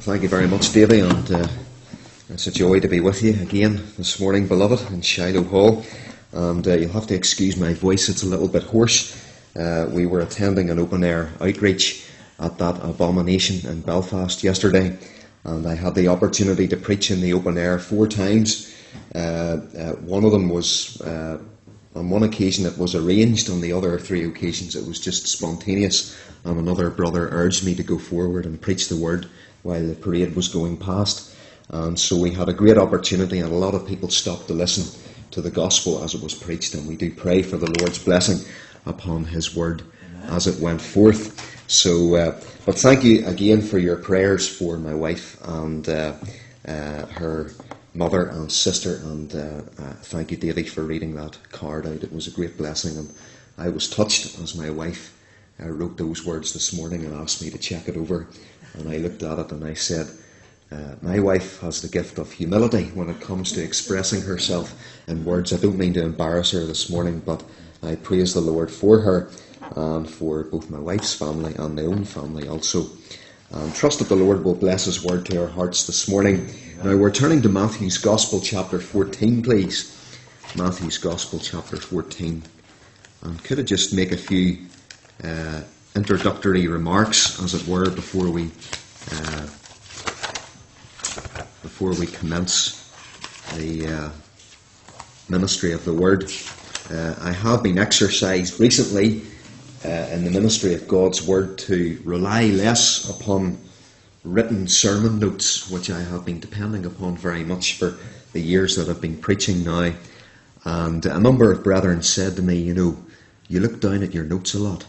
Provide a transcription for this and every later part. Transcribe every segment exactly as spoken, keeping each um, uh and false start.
Thank you very much, Davy, and uh, it's a joy to be with you again this morning, beloved, in Shiloh Hall. And uh, you'll have to excuse my voice, it's a little bit hoarse. Uh, we were attending an open-air outreach at that abomination in Belfast yesterday, and I had the opportunity to preach in the open air four times. Uh, uh, one of them was, uh, on one occasion it was arranged, on the other three occasions it was just spontaneous, and another brother urged me to go forward and preach the word while the parade was going past. And so we had a great opportunity, and a lot of people stopped to listen to the gospel as it was preached, and we do pray for the Lord's blessing upon his word as it went forth. So, uh, but thank you again for your prayers for my wife and uh, uh, her mother and sister, and uh, uh, thank you, Davy, for reading that card out. It was a great blessing, and I was touched as my wife uh, wrote those words this morning and asked me to check it over, and I looked at it and I said, Uh, my wife has the gift of humility when it comes to expressing herself in words. I don't mean to embarrass her this morning, but I praise the Lord for her and for both my wife's family and my own family also. And trust that the Lord will bless his word to our hearts this morning. Now we're turning to Matthew's Gospel chapter fourteen, please. Matthew's Gospel chapter fourteen. And could I just make a few uh, introductory remarks, as it were, before we... Uh, before we commence the uh, ministry of the Word. Uh, I have been exercised recently uh, in the ministry of God's Word to rely less upon written sermon notes, which I have been depending upon very much for the years that I've been preaching now. And a number of brethren said to me, you know, you look down at your notes a lot.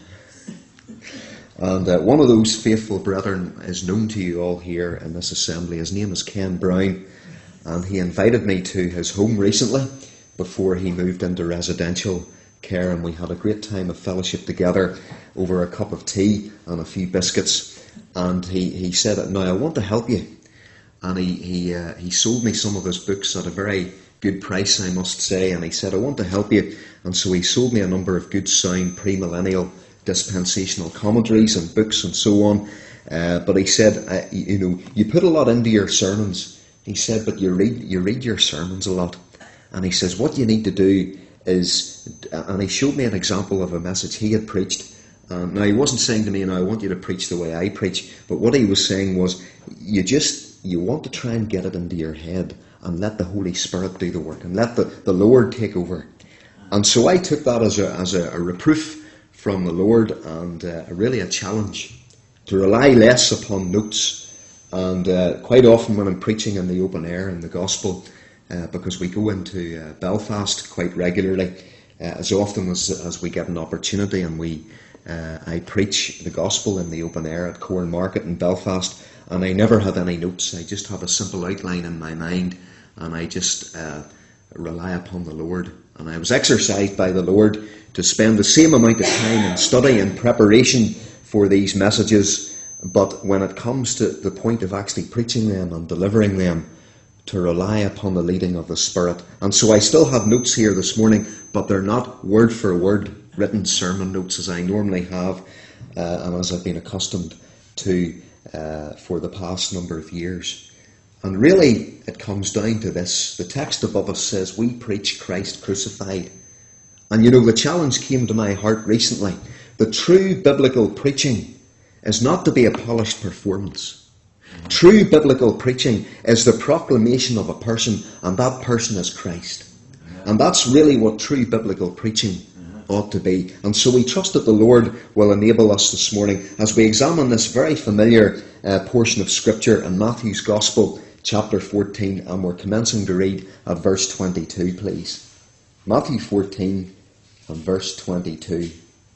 And uh, one of those faithful brethren is known to you all here in this assembly. His name is Ken Brown, and he invited me to his home recently before he moved into residential care, and we had a great time of fellowship together over a cup of tea and a few biscuits. And he, he said, now I want to help you. And he he, uh, he sold me some of his books at a very good price, I must say, and he said, I want to help you. And so he sold me a number of good sound premillennial dispensational commentaries and books and so on, uh, but he said, uh, you know, you put a lot into your sermons. He said, but you read you read your sermons a lot. And he says, what you need to do is, and he showed me an example of a message he had preached. Um, now he wasn't saying to me, now I want you to preach the way I preach, but what he was saying was, you just you want to try and get it into your head and let the Holy Spirit do the work and let the, the Lord take over. And so I took that as a as a, a reproof from the Lord, and uh, really a challenge to rely less upon notes. And uh, quite often when I'm preaching in the open air in the gospel, uh, because we go into uh, Belfast quite regularly, uh, as often as, as we get an opportunity, and we uh, I preach the gospel in the open air at Corn Market in Belfast, and I never have any notes. I just have a simple outline in my mind, and I just uh, rely upon the Lord. And I was exercised by the Lord to spend the same amount of time in study and preparation for these messages, but when it comes to the point of actually preaching them and delivering them, to rely upon the leading of the Spirit. And so I still have notes here this morning, but they're not word for word written sermon notes as I normally have, uh, and as I've been accustomed to uh, for the past number of years. And really, it comes down to this. The text above us says, we preach Christ crucified. And you know, the challenge came to my heart recently. The true biblical preaching is not to be a polished performance. True biblical preaching is the proclamation of a person, and that person is Christ. And that's really what true biblical preaching ought to be. And so we trust that the Lord will enable us this morning as we examine this very familiar uh, portion of Scripture in Matthew's Gospel, chapter fourteen, and we're commencing to read at verse twenty-two, please. Matthew fourteen and verse twenty-two.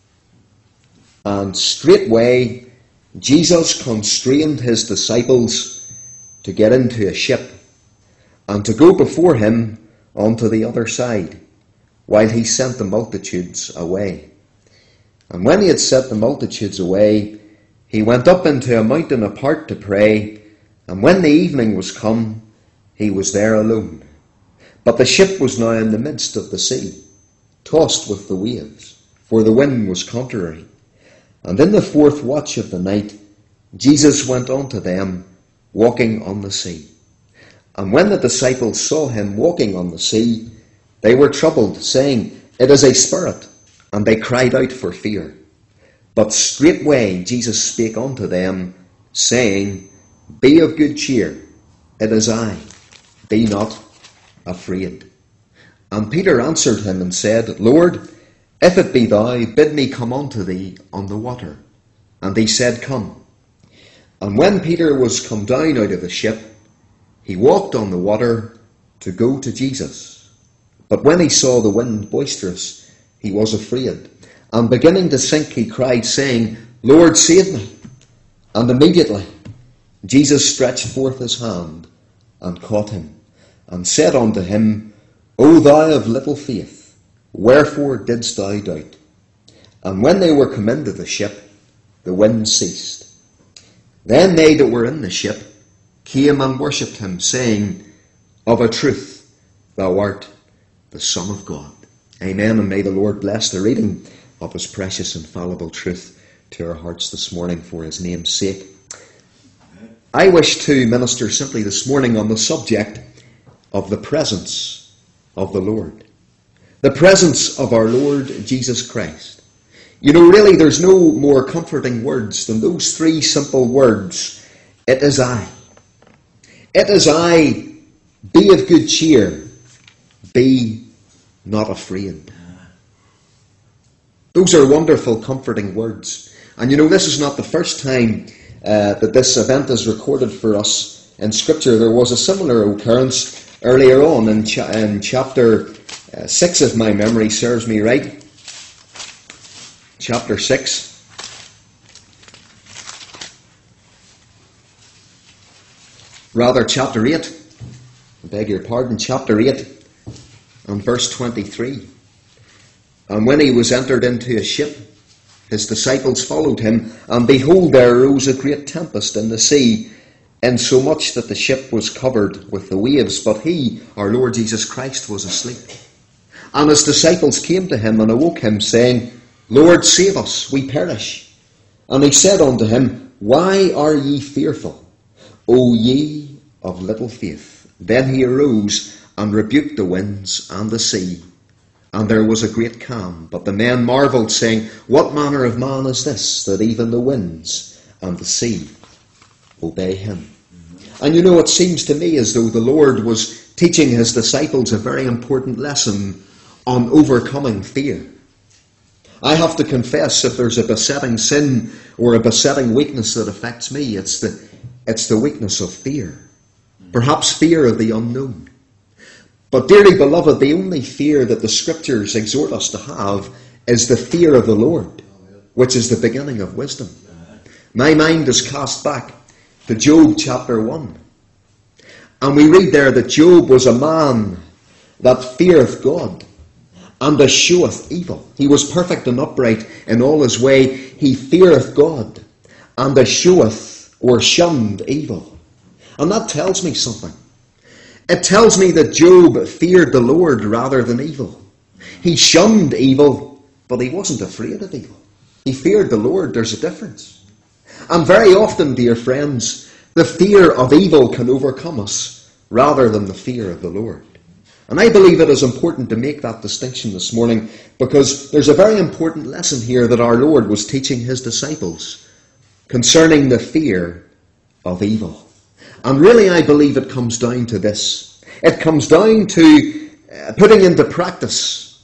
And straightway Jesus constrained his disciples to get into a ship and to go before him onto the other side, while he sent the multitudes away. And when he had sent the multitudes away, he went up into a mountain apart to pray. And when the evening was come, he was there alone. But the ship was now in the midst of the sea, tossed with the waves, for the wind was contrary. And in the fourth watch of the night, Jesus went unto them walking on the sea. And when the disciples saw him walking on the sea, they were troubled, saying, It is a spirit. And they cried out for fear. But straightway Jesus spake unto them, saying, Be of good cheer, it is I, be not afraid. And Peter answered him and said, Lord, if it be thou, bid me come unto thee on the water. And he said, Come. And when Peter was come down out of the ship, he walked on the water to go to Jesus. But when he saw the wind boisterous, he was afraid. And beginning to sink, he cried, saying, Lord, save me. And immediately Jesus stretched forth his hand and caught him, and said unto him, O thou of little faith, wherefore didst thou doubt? And when they were come into the ship, the wind ceased. Then they that were in the ship came and worshipped him, saying, Of a truth, thou art the Son of God. Amen, and may the Lord bless the reading of his precious infallible truth to our hearts this morning for his name's sake. I wish to minister simply this morning on the subject of the presence of the Lord. The presence of our Lord Jesus Christ. You know, really, there's no more comforting words than those three simple words. It is I. It is I. Be of good cheer. Be not afraid. Those are wonderful, comforting words. And you know, this is not the first time uh, that this event is recorded for us in Scripture. There was a similar occurrence earlier on in, cha- in chapter uh, six, if my memory serves me right. Chapter six. Rather, chapter eight. I beg your pardon, chapter eight. And verse twenty-three. And when he was entered into a ship, his disciples followed him, and behold, there arose a great tempest in the sea, insomuch that the ship was covered with the waves. But he, our Lord Jesus Christ, was asleep. And his disciples came to him and awoke him, saying, Lord, save us, we perish. And he said unto him, Why are ye fearful, O ye of little faith? Then he arose and rebuked the winds and the sea, and there was a great calm. But the men marvelled, saying, What manner of man is this, that even the winds and the sea obey him? And you know, it seems to me as though the Lord was teaching his disciples a very important lesson on overcoming fear. I have to confess, if there's a besetting sin or a besetting weakness that affects me, it's the, it's the weakness of fear. Perhaps fear of the unknown. But dearly beloved, the only fear that the Scriptures exhort us to have is the fear of the Lord, which is the beginning of wisdom. My mind is cast back to Job chapter one. And we read there that Job was a man that feareth God and escheweth evil. He was perfect and upright in all his way. He feareth God and escheweth or shunned evil. And that tells me something. It tells me that Job feared the Lord rather than evil. He shunned evil, but he wasn't afraid of evil. He feared the Lord. There's a difference. And very often, dear friends, the fear of evil can overcome us rather than the fear of the Lord. And I believe it is important to make that distinction this morning, because there's a very important lesson here that our Lord was teaching his disciples concerning the fear of evil. And really, I believe it comes down to this. It comes down to uh, putting into practice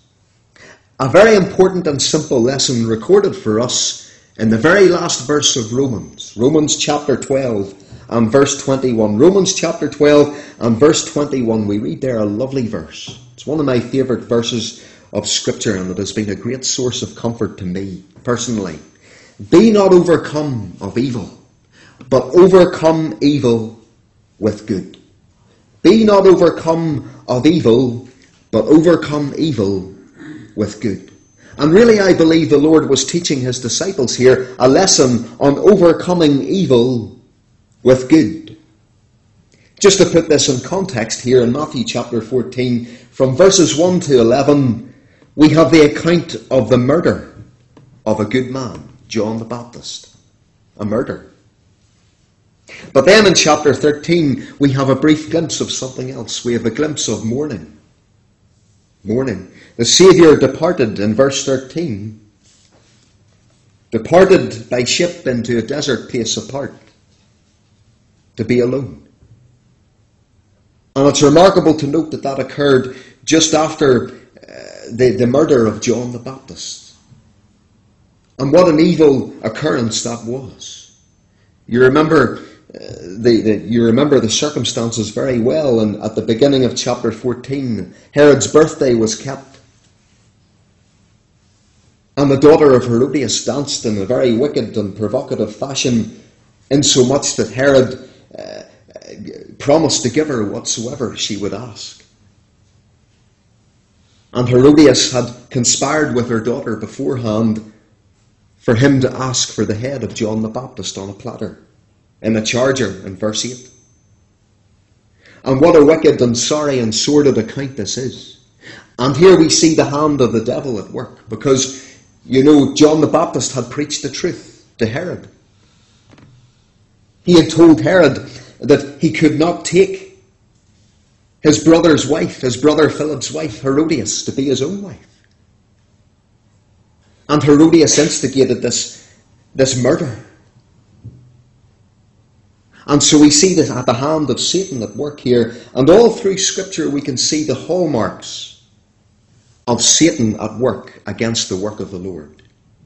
a very important and simple lesson recorded for us in the very last verse of Romans. Romans chapter twelve and verse twenty-one. Romans chapter twelve and verse twenty-one. We read there a lovely verse. It's one of my favourite verses of Scripture, and it has been a great source of comfort to me personally. Be not overcome of evil, but overcome evil with good. Be not overcome of evil, but overcome evil with good. And really, I believe the Lord was teaching his disciples here a lesson on overcoming evil with good. Just to put this in context here in Matthew chapter fourteen, from verses one to eleven, we have the account of the murder of a good man, John the Baptist. A murder. But then in chapter thirteen, we have a brief glimpse of something else. We have a glimpse of mourning. Mourning. The Saviour departed in verse thirteen. Departed by ship into a desert place apart. To be alone. And it's remarkable to note that that occurred just after uh, the, the murder of John the Baptist. And what an evil occurrence that was. You remember uh, the, the you remember the circumstances very well. And at the beginning of chapter fourteen, Herod's birthday was kept. And the daughter of Herodias danced in a very wicked and provocative fashion, insomuch that Herod uh, promised to give her whatsoever she would ask. And Herodias had conspired with her daughter beforehand for him to ask for the head of John the Baptist on a platter, in a charger, in verse eight. And what a wicked and sorry and sordid account this is. And here we see the hand of the devil at work, because, you know, John the Baptist had preached the truth to Herod. He had told Herod that he could not take his brother's wife, his brother Philip's wife, Herodias, to be his own wife. And Herodias instigated this, this murder. And so we see that at the hand of Satan at work here, and all through Scripture we can see the hallmarks of Satan at work against the work of the Lord.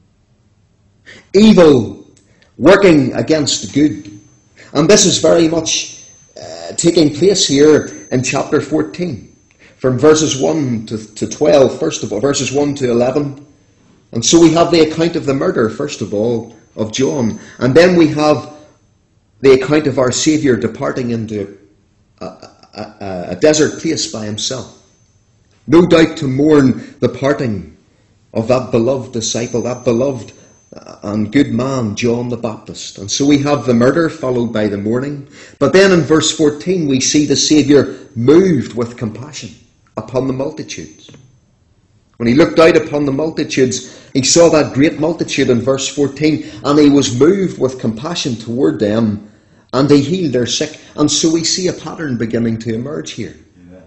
Evil working against good. And this is very much uh, taking place here in chapter fourteen. From verses one to, to twelve, first of all, verses one to eleven. And so we have the account of the murder, first of all, of John. And then we have the account of our Saviour departing into a, a, a desert place by himself. No doubt to mourn the parting of that beloved disciple, that beloved and good man, John the Baptist. And so we have the murder followed by the mourning. But then in verse fourteen we see the Saviour moved with compassion upon the multitudes. When he looked out upon the multitudes, he saw that great multitude in verse fourteen, and he was moved with compassion toward them, and he healed their sick. And so we see a pattern beginning to emerge here. Amen.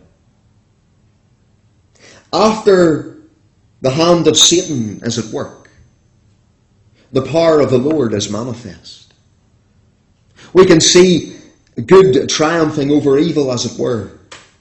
After the hand of Satan is at work, the power of the Lord is manifest. We can see good triumphing over evil, as it were.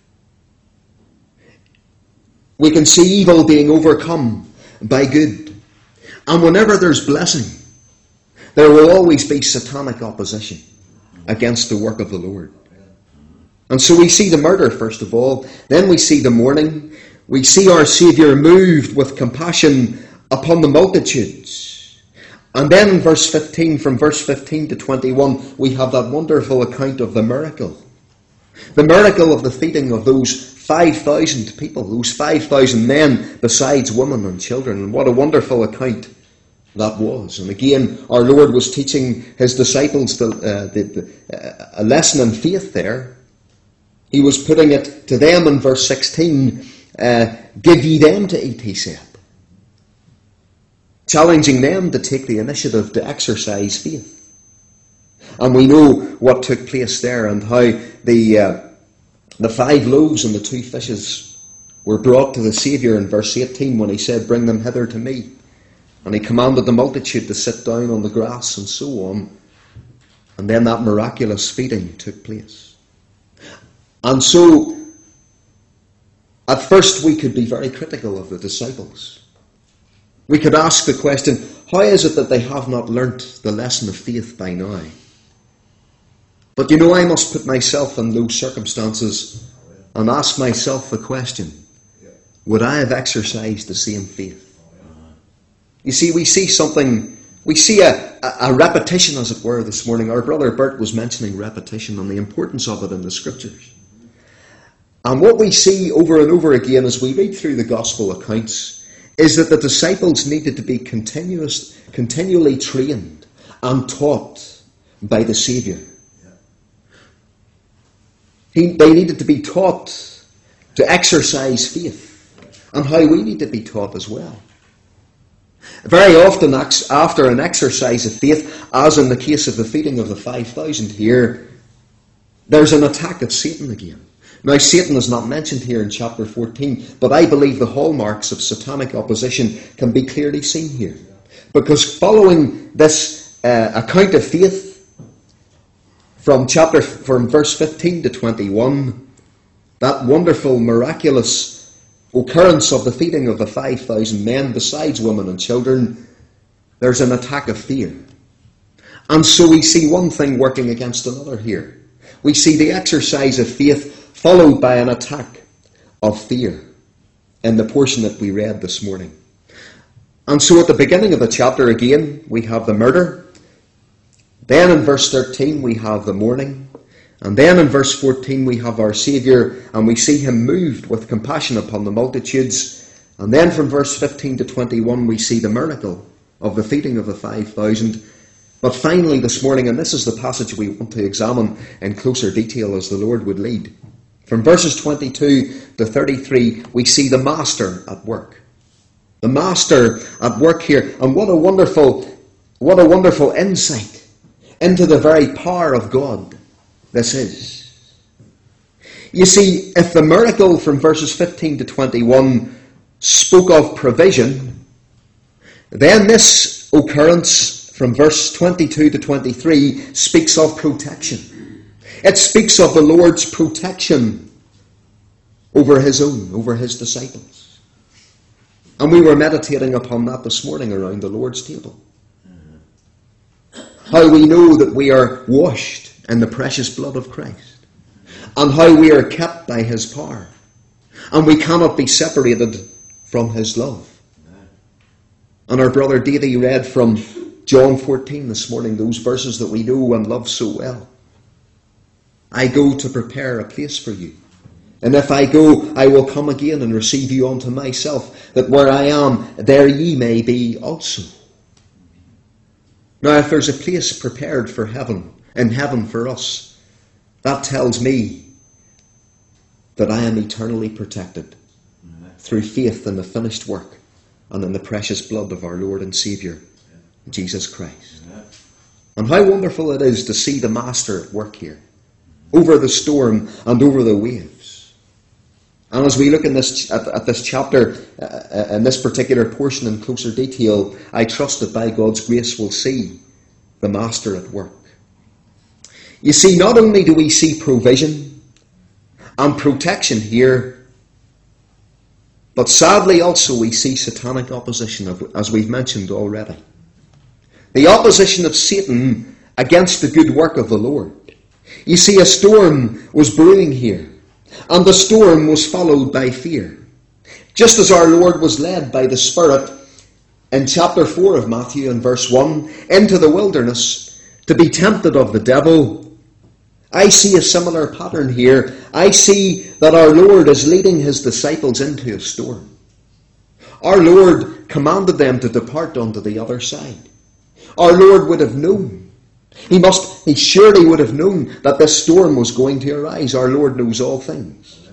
We can see evil being overcome by good. And whenever there's blessing, there will always be satanic opposition against the work of the Lord. And so we see the murder, first of all. Then we see the mourning. We see our Saviour moved with compassion upon the multitudes. And then in verse fifteen, from verse fifteen to twenty-one, we have that wonderful account of the miracle. The miracle of the feeding of those five thousand people, those five thousand men, besides women and children. And what a wonderful account that was. And again, our Lord was teaching his disciples the, uh, the, the, uh, a lesson in faith there. He was putting it to them in verse sixteen, uh, give ye them to eat, he said. Challenging them to take the initiative to exercise faith. And we know what took place there, and how the uh, the five loaves and the two fishes were brought to the Saviour in verse eighteen, when he said, bring them hither to me. And he commanded the multitude to sit down on the grass and so on. And then that miraculous feeding took place. And so, at first we could be very critical of the disciples. We could ask the question, how is it that they have not learnt the lesson of faith by now? But you know, I must put myself in those circumstances and ask myself the question, would I have exercised the same faith? You see, we see something, we see a, a, a repetition, as it were, this morning. Our brother Bert was mentioning repetition and the importance of it in the Scriptures. And what we see over and over again as we read through the Gospel accounts is that the disciples needed to be continuous, continually trained and taught by the Saviour. He, they needed to be taught to exercise faith, and how we need to be taught as well. Very often after an exercise of faith, as in the case of the feeding of the five thousand here, there's an attack of Satan again. Now, Satan is not mentioned here in chapter fourteen, but I believe the hallmarks of satanic opposition can be clearly seen here. Because following this uh, account of faith, from chapter from verse fifteen to twenty-one, that wonderful, miraculous occurrence of the feeding of the five thousand men, besides women and children, there's an attack of fear. And so we see one thing working against another here. We see the exercise of faith followed by an attack of fear in the portion that we read this morning. And so at the beginning of the chapter again, we have the murder. Then in verse thirteen we have the mourning. And then in verse fourteen we have our Saviour, and we see him moved with compassion upon the multitudes. And then from verse fifteen to twenty-one we see the miracle of the feeding of the five thousand. But finally this morning, and this is the passage we want to examine in closer detail as the Lord would lead. From verses twenty-two to thirty-three we see the Master at work. The Master at work here. And what a wonderful, what a wonderful insight into the very power of God this is. You see, if the miracle from verses fifteen to twenty-one spoke of provision, then this occurrence from verse twenty-two to twenty-three speaks of protection. It speaks of the Lord's protection over his own, over his disciples. And we were meditating upon that this morning around the Lord's table. How we know that we are washed in the precious blood of Christ, and how we are kept by his power, and we cannot be separated from his love. And our brother Davy read from John fourteen this morning, those verses that we know and love so well. I go to prepare a place for you, and if I go, I will come again and receive you unto myself, that where I am, there ye may be also. Now, if there's a place prepared for heaven, in heaven for us, that tells me that I am eternally protected through faith in the finished work and in the precious blood of our Lord and Saviour, Jesus Christ. And how wonderful it is to see the Master at work here, over the storm and over the waves. And as we look in this at, at this chapter, uh, in this particular portion in closer detail, I trust that by God's grace we'll see the Master at work. You see, not only do we see provision and protection here, but sadly also we see satanic opposition, as we've mentioned already. The opposition of Satan against the good work of the Lord. You see, a storm was brewing here, and the storm was followed by fear. Just as our Lord was led by the Spirit in chapter four of Matthew and verse one into the wilderness to be tempted of the devil, I see a similar pattern here. I see that our Lord is leading his disciples into a storm. Our Lord commanded them to depart unto the other side. Our Lord would have known. He must, he surely would have known that this storm was going to arise. Our Lord knows all things.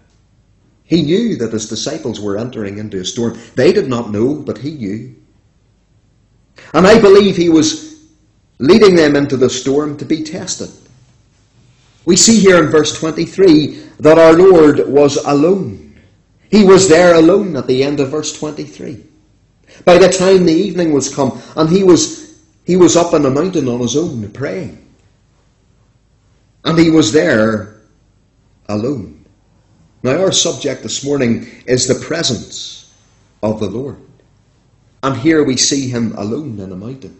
He knew that his disciples were entering into a storm. They did not know, but he knew. And I believe he was leading them into the storm to be tested. We see here in verse twenty-three that our Lord was alone. He was there alone at the end of verse twenty-three. By the time the evening was come, and he was, he was up on a mountain on his own praying. And he was there alone. Now our subject this morning is the presence of the Lord. And here we see him alone in a mountain.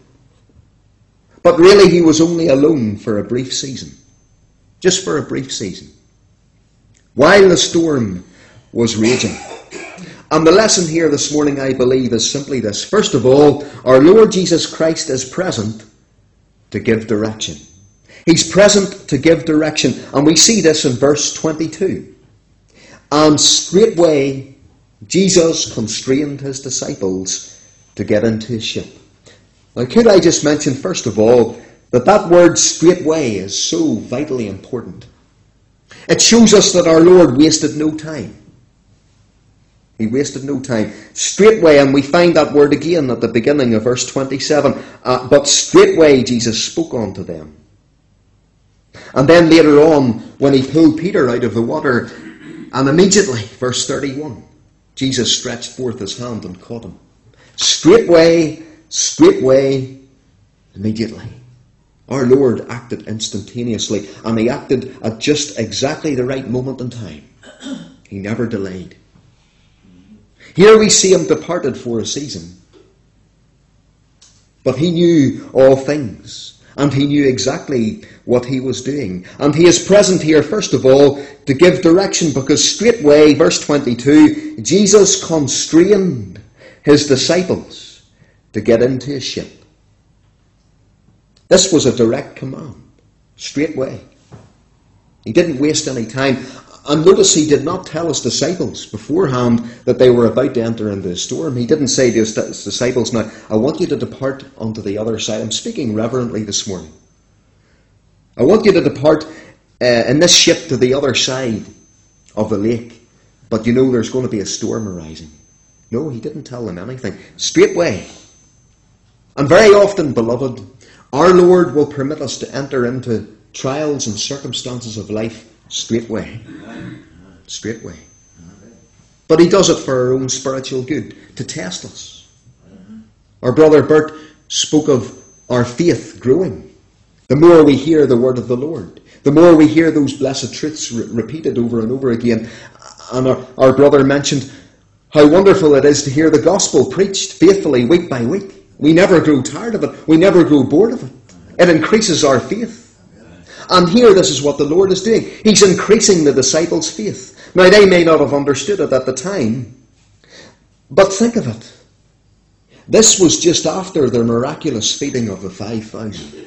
But really he was only alone for a brief season. Just for a brief season. While the storm was raging. And the lesson here this morning, I believe, is simply this. First of all, our Lord Jesus Christ is present to give direction. He's present to give direction. And we see this in verse twenty-two. And straightway Jesus constrained his disciples to get into his ship. Now, could I just mention, first of all, that that word straightway is so vitally important. It shows us that our Lord wasted no time. He wasted no time. Straightway, and we find that word again at the beginning of verse twenty-seven. Uh, but straightway Jesus spoke unto them. And then later on, when he pulled Peter out of the water, and immediately, verse thirty-one, Jesus stretched forth his hand and caught him. Straightway, straightway, immediately. Our Lord acted instantaneously, and he acted at just exactly the right moment in time. He never delayed. Here we see him departed for a season. But he knew all things, and he knew exactly what he was doing. And he is present here, first of all, to give direction, because straightway, verse twenty-two, Jesus constrained his disciples to get into his ship. This was a direct command, straightway. He didn't waste any time. And notice he did not tell his disciples beforehand that they were about to enter into a storm. He didn't say to his disciples, now, I want you to depart onto the other side. I'm speaking reverently this morning. I want you to depart uh, in this ship to the other side of the lake. But you know there's going to be a storm arising. No, he didn't tell them anything. Straightway. And very often, beloved, our Lord will permit us to enter into trials and circumstances of life straightway. Straightway. But he does it for our own spiritual good, to test us. Our brother Bert spoke of our faith growing. The more we hear the word of the Lord, the more we hear those blessed truths re- repeated over and over again. And our, our brother mentioned how wonderful it is to hear the gospel preached faithfully week by week. We never grow tired of it. We never grow bored of it. It increases our faith. And here this is what the Lord is doing. He's increasing the disciples' faith. Now they may not have understood it at the time, but think of it. This was just after their miraculous feeding of the five thousand.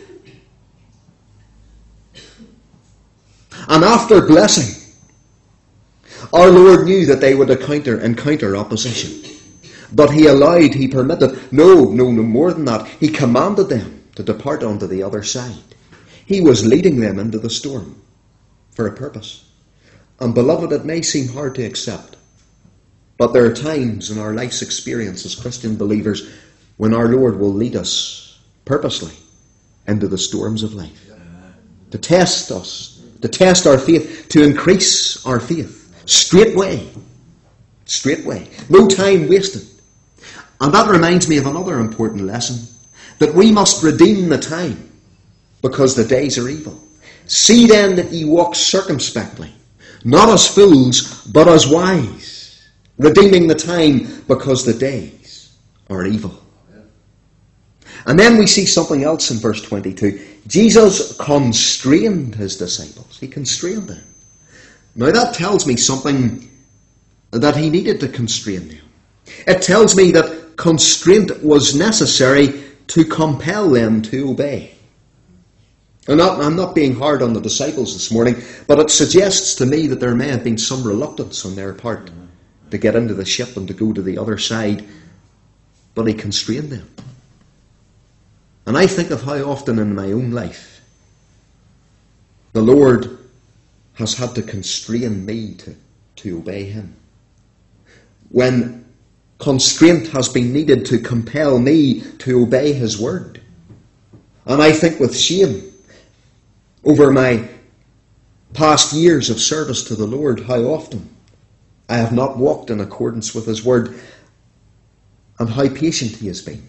And after blessing, our Lord knew that they would encounter, encounter opposition. But he allowed, he permitted, no, no, no more than that. He commanded them to depart onto the other side. He was leading them into the storm for a purpose. And beloved, it may seem hard to accept, but there are times in our life's experience as Christian believers when our Lord will lead us purposely into the storms of life. To test us, to test our faith, to increase our faith. Straightway. Straightway. No time wasted. And that reminds me of another important lesson, that we must redeem the time, because the days are evil. See then that ye walk circumspectly, not as fools, but as wise, redeeming the time, because the days are evil. And then we see something else in verse twenty-two. Jesus constrained his disciples. He constrained them. Now that tells me something, that he needed to constrain them. It tells me that constraint was necessary to compel them to obey. I'm not, I'm not being hard on the disciples this morning, but it suggests to me that there may have been some reluctance on their part to get into the ship and to go to the other side, but he constrained them. And I think of how often in my own life the Lord has had to constrain me to, to obey him. When constraint has been needed to compel me to obey his word. And I think with shame, over my past years of service to the Lord, how often I have not walked in accordance with his word, and how patient he has been.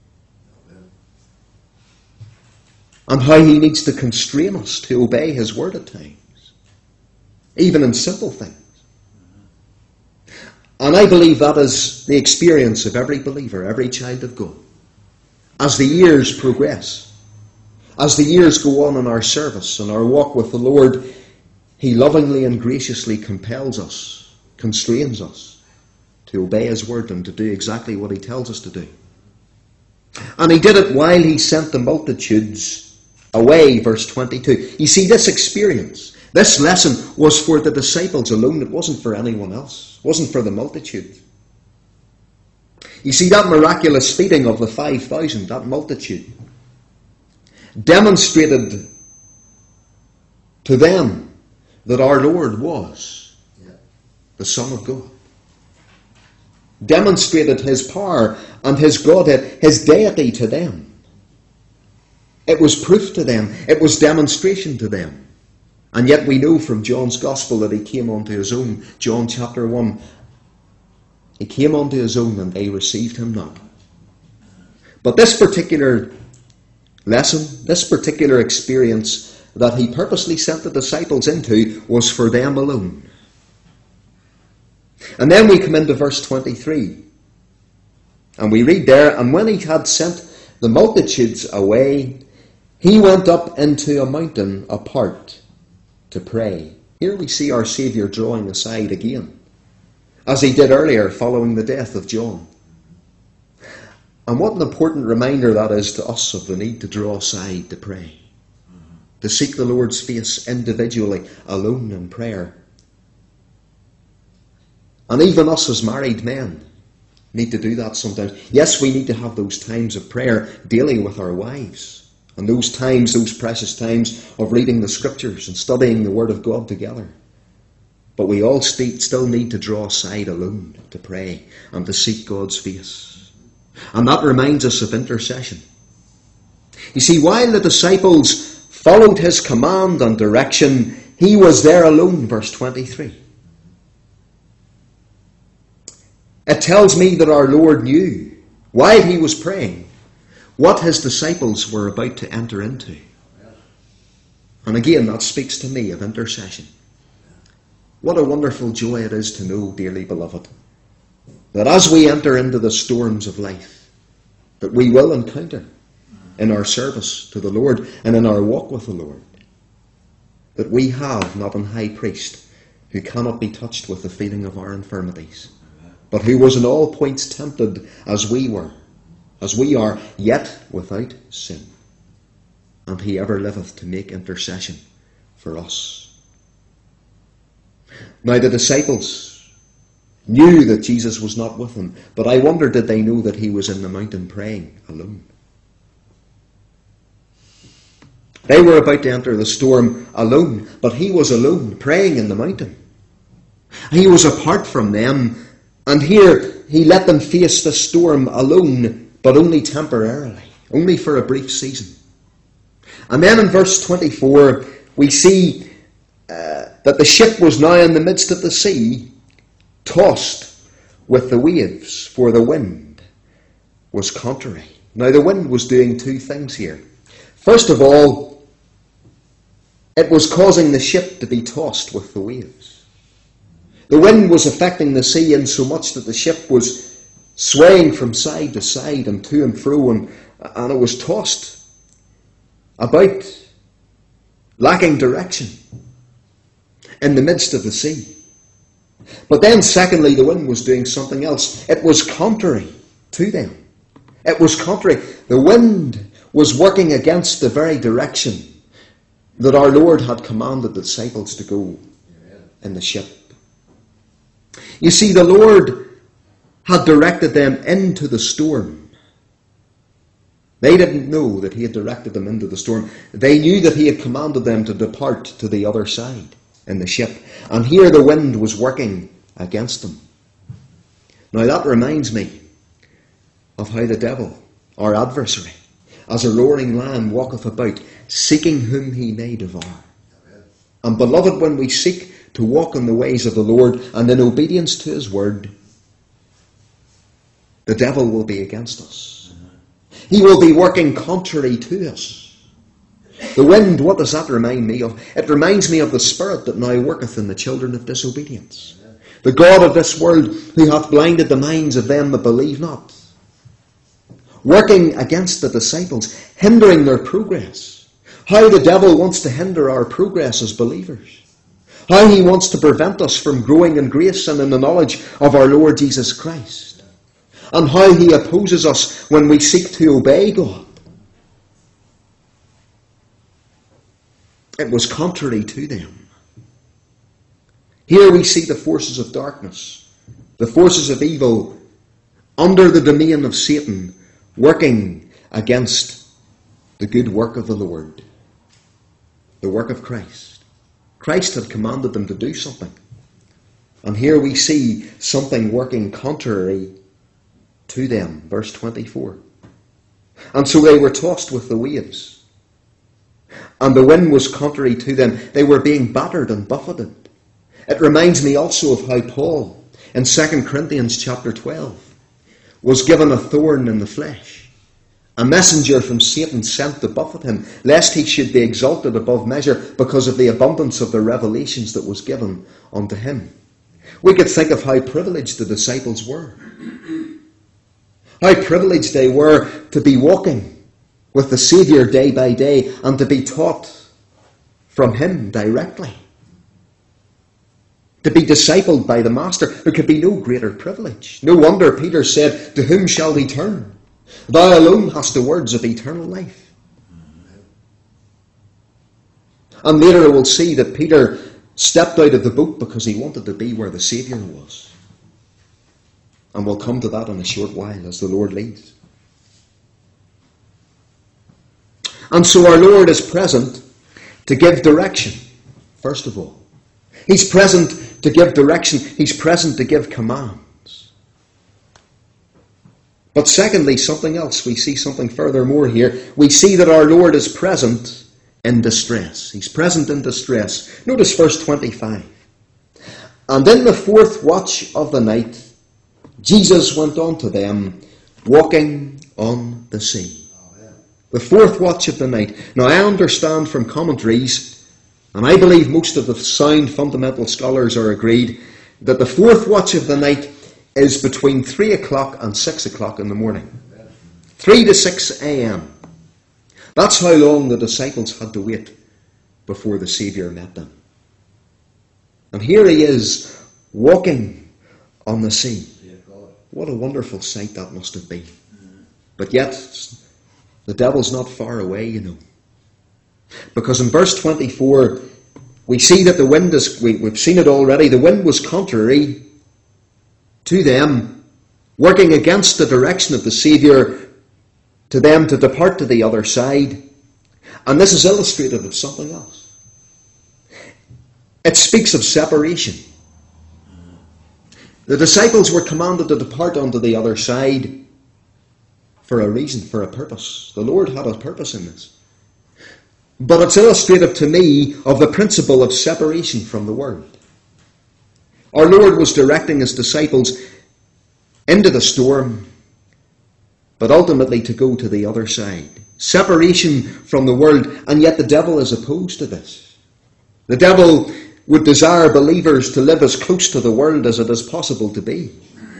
And how he needs to constrain us to obey his word at times, even in simple things. And I believe that is the experience of every believer, every child of God. As the years progress, as the years go on in our service and our walk with the Lord, he lovingly and graciously compels us, constrains us to obey his word and to do exactly what he tells us to do. And he did it while he sent the multitudes away, verse twenty-two. You see, this experience, this lesson was for the disciples alone. It wasn't for anyone else. It wasn't for the multitude. You see, that miraculous feeding of the five thousand, that multitude, demonstrated to them that our Lord was the Son of God. demonstrated his power and his Godhead, his deity to them. It was proof to them. It was demonstration to them. And yet we know from John's Gospel that he came unto his own. John chapter one. He came unto his own and they received him not. But this particular lesson, this particular experience that he purposely sent the disciples into was for them alone. And then we come into verse twenty-three. And we read there, and when he had sent the multitudes away, he went up into a mountain apart to pray. Here we see our Saviour drawing aside again, as he did earlier following the death of John. And what an important reminder that is to us of the need to draw aside to pray, to seek the Lord's face individually, alone in prayer. And even us as married men need to do that sometimes. Yes, we need to have those times of prayer daily with our wives. And those times, those precious times of reading the Scriptures and studying the Word of God together. But we all st- still need to draw aside alone to pray and to seek God's face. And that reminds us of intercession. You see, while the disciples followed his command and direction, he was there alone, verse twenty-three. It tells me that our Lord knew, while he was praying, what his disciples were about to enter into. And again, that speaks to me of intercession. What a wonderful joy it is to know, dearly beloved, that as we enter into the storms of life, that we will encounter in our service to the Lord and in our walk with the Lord, that we have not an high priest who cannot be touched with the feeling of our infirmities, but who was in all points tempted as we were, as we are, yet without sin. And he ever liveth to make intercession for us. Now the disciples knew that Jesus was not with them, but I wonder, did they know that he was in the mountain praying alone? They were about to enter the storm alone, but he was alone, praying in the mountain. He was apart from them, and here he let them face the storm alone, but only temporarily, only for a brief season. And then in verse twenty-four, we see uh, that the ship was now in the midst of the sea, tossed with the waves, for the wind was contrary. Now the wind was doing two things here. First of all, it was causing the ship to be tossed with the waves. The wind was affecting the sea in so much that the ship was swaying from side to side and to and fro, and, and it was tossed about, lacking direction in the midst of the sea. But then secondly, the wind was doing something else. It was contrary to them. It was contrary. The wind was working against the very direction that our Lord had commanded the disciples to go in the ship. You see, the Lord had directed them into the storm. They didn't know that he had directed them into the storm. They knew that he had commanded them to depart to the other side in the ship. And here the wind was working against them. Now that reminds me of how the devil, our adversary, as a roaring lion walketh about, seeking whom he may devour. And beloved, when we seek to walk in the ways of the Lord and in obedience to his word, the devil will be against us. He will be working contrary to us. The wind, what does that remind me of? It reminds me of the spirit that now worketh in the children of disobedience. The God of this world, who hath blinded the minds of them that believe not. Working against the disciples, hindering their progress. How the devil wants to hinder our progress as believers. How he wants to prevent us from growing in grace and in the knowledge of our Lord Jesus Christ. And how he opposes us when we seek to obey God. It was contrary to them. Here we see the forces of darkness, the forces of evil, under the domain of Satan, working against the good work of the Lord, the work of Christ. Christ had commanded them to do something. And here we see something working contrary to them. Verse twenty-four. And so they were tossed with the waves, and the wind was contrary to them. They were being battered and buffeted. It reminds me also of how Paul, in Second Corinthians chapter twelve, was given a thorn in the flesh, a messenger from Satan sent to buffet him, lest he should be exalted above measure because of the abundance of the revelations that was given unto him. We could think of how privileged the disciples were. How privileged they were to be walking with the Saviour day by day and to be taught from him directly. To be discipled by the Master. There could be no greater privilege. No wonder Peter said, "To whom shall we turn? Thou alone hast the words of eternal life." And later we'll see that Peter stepped out of the boat because he wanted to be where the Saviour was. And we'll come to that in a short while as the Lord leads. And so our Lord is present to give direction, first of all. He's present to give direction. He's present to give commands. But secondly, something else. We see something furthermore here. We see that our Lord is present in distress. He's present in distress. Notice verse twenty-five. And in the fourth watch of the night, Jesus went on to them, walking on the sea. Amen. The fourth watch of the night. Now I understand from commentaries, and I believe most of the sound fundamental scholars are agreed, that the fourth watch of the night is between three o'clock and six o'clock in the morning. Amen. three to six a.m. That's how long the disciples had to wait before the Saviour met them. And here he is, walking on the sea. What a wonderful sight that must have been. But yet, the devil's not far away, you know. Because in verse twenty-four, we see that the wind is, we, we've seen it already, the wind was contrary to them, working against the direction of the Saviour, to them to depart to the other side. And this is illustrated of something else. It speaks of separation. The disciples were commanded to depart onto the other side for a reason, for a purpose. The Lord had a purpose in this. But it's illustrative to me of the principle of separation from the world. Our Lord was directing his disciples into the storm, but ultimately to go to the other side. Separation from the world, and yet the devil is opposed to this. The devil would desire believers to live as close to the world as it is possible to be.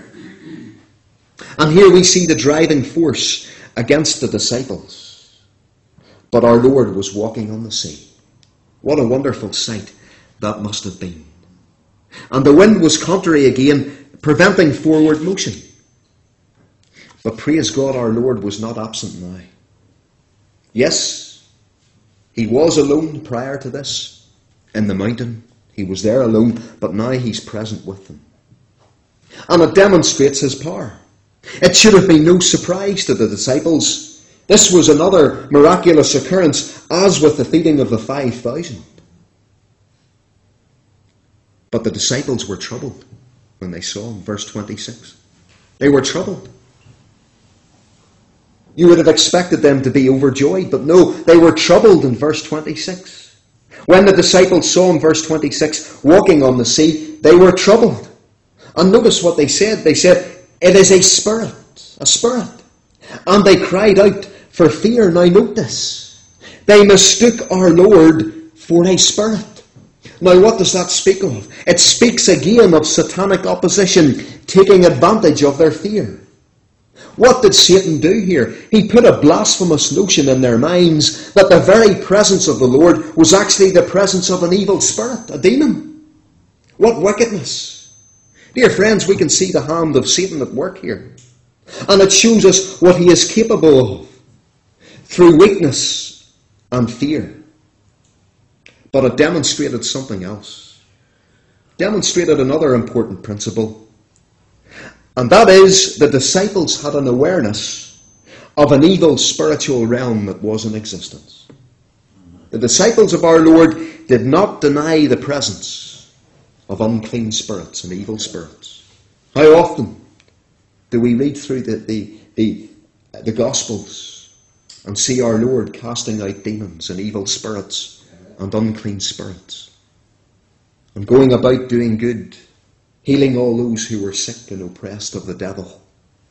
And here we see the driving force against the disciples. But our Lord was walking on the sea. What a wonderful sight that must have been. And the wind was contrary again, preventing forward motion. But praise God, our Lord was not absent now. Yes, he was alone prior to this in the mountain. He was there alone, but now he's present with them. And it demonstrates his power. It should have been no surprise to the disciples. This was another miraculous occurrence, as with the feeding of the five thousand. But the disciples were troubled when they saw him. Verse twenty-six. They were troubled. You would have expected them to be overjoyed, but no, they were troubled in verse twenty-six. When the disciples saw him, verse twenty-six, walking on the sea, they were troubled. And notice what they said. They said, "It is a spirit, a spirit." And they cried out for fear. Now note this. They mistook our Lord for a spirit. Now what does that speak of? It speaks again of satanic opposition taking advantage of their fear. What did Satan do here? He put a blasphemous notion in their minds that the very presence of the Lord was actually the presence of an evil spirit, a demon. What wickedness. Dear friends, we can see the hand of Satan at work here. And it shows us what he is capable of through weakness and fear. But it demonstrated something else. Demonstrated another important principle. And that is, the disciples had an awareness of an evil spiritual realm that was in existence. The disciples of our Lord did not deny the presence of unclean spirits and evil spirits. How often do we read through the, the, the, the Gospels and see our Lord casting out demons and evil spirits and unclean spirits, and going about doing good, healing all those who were sick and oppressed of the devil?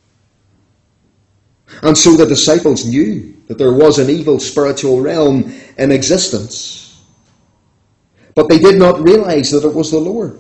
And so the disciples knew that there was an evil spiritual realm in existence, but they did not realize that it was the Lord.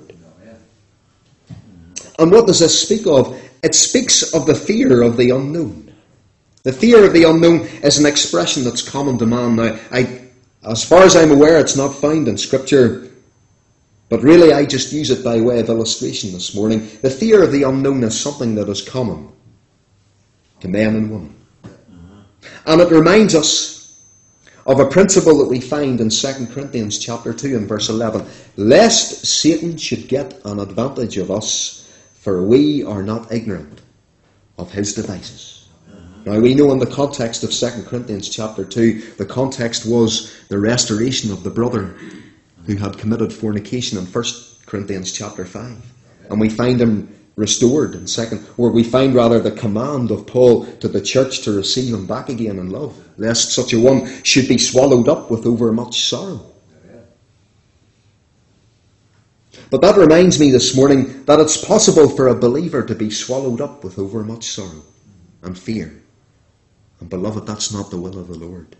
And what does this speak of? It speaks of the fear of the unknown. The fear of the unknown is an expression that's common to man. Now, I, as far as I'm aware, it's not found in Scripture, but really I just use it by way of illustration this morning. The fear of the unknown is something that is common to men and women. And it reminds us of a principle that we find in Second Corinthians chapter two and verse eleven. Lest Satan should get an advantage of us, for we are not ignorant of his devices. Now we know in the context of Second Corinthians chapter two, the context was the restoration of the brother who had committed fornication in First Corinthians chapter five. And we find him restored in second, or we find rather the command of Paul to the church to receive him back again in love, lest such a one should be swallowed up with overmuch sorrow. But that reminds me this morning that it's possible for a believer to be swallowed up with overmuch sorrow and fear. And beloved, that's not the will of the Lord.